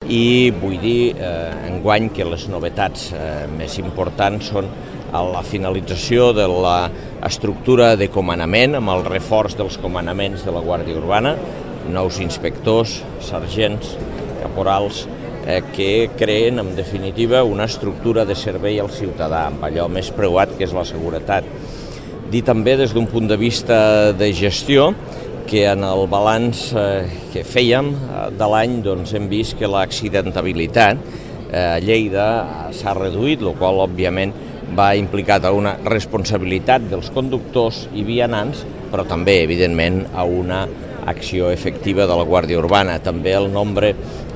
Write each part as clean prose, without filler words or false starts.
i vull dir enguany que les novetats més importants són la finalització de l'estructura de comandament amb el reforç dels comandaments de la Guàrdia Urbana, nous inspectors, sergents, caporals, que creen, en definitiva, una estructura de servei al ciutadà, amb allò més preuat que és la seguretat. Dir també, des d'un punt de vista de gestió, que en el balanç que fèiem de l'any hem vist que l'accidentabilitat a Lleida s'ha reduït, el qual, òbviament, va implicar una responsabilitat dels conductors i vianants, però també, evidentment, a una acció efectiva de la Guàrdia Urbana. També el nombre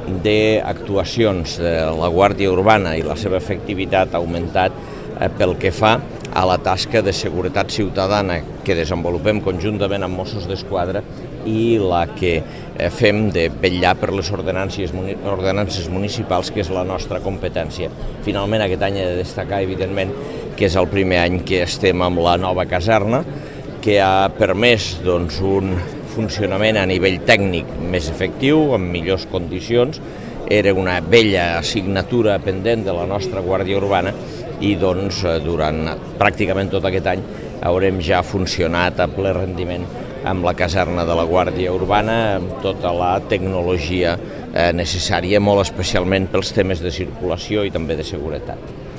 d'actuacions de la Guàrdia Urbana i la seva efectivitat ha augmentat pel que fa a la tasca de seguretat ciutadana que desenvolupem conjuntament amb Mossos d'Esquadra i la que fem de vetllar per les ordenances municipals, que és la nostra competència. Finalment, aquest any he de destacar, evidentment, que és el primer any que estem amb la nova caserna, que ha permès un funcionament a nivell tècnic més efectiu, amb millors condicions. Era una vella assignatura pendent de la nostra Guàrdia Urbana i durant pràcticament tot aquest any haurem ja funcionat a ple rendiment amb la caserna de la Guàrdia Urbana, amb tota la tecnologia necessària, molt especialment pels temes de circulació i també de seguretat.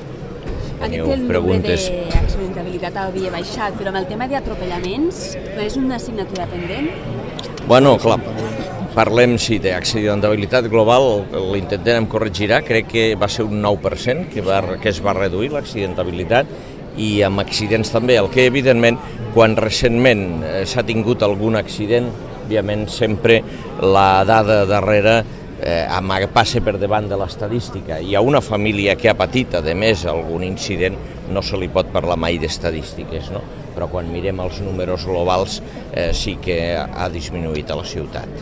Ha dit que el nombre d'accidentabilitat havia baixat, però amb el tema d'atropellaments és una assignatura pendent? Bueno, clar, parlem d'accidentabilitat global, l'intentem corregirà, crec que va ser un 9% que es va reduir l'accidentabilitat, i amb accidents també, el que evidentment quan recentment s'ha tingut algun accident, òbviament sempre la dada darrere passa per davant de l'estadística, i a una família que ha patit, a més, algun incident no se li pot parlar mai d'estadístiques, no? Però quan mirem els números globals sí que ha disminuït a la ciutat.